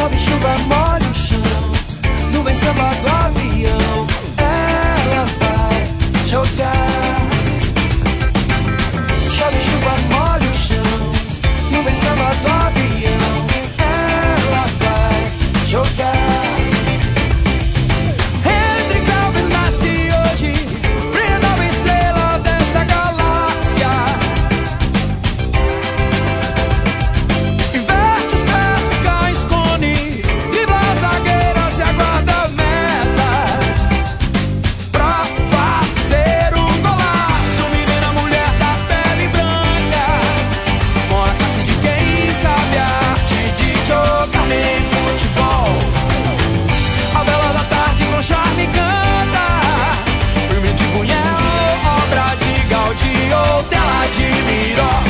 Chove, chuva, molha o chão. Nuvem, samba do avião. Ela vai jogar. Chove, chuva, molha o chão. Nuvem, samba do avião. Ela vai jogar. Hendrix Alves nasce hoje, brilha nova estrela dessa galáxia. Inverte os pés, cães, cones, dribla as zagueiras e aguarda metas pra fazer um golaço. Menina, mulher da pele branca, com a classe de quem sabe a arte de jogar bem futebol. A bela da tarde com charme canta, filme de Buñuel, obra de Gaudí ou tela de Miró.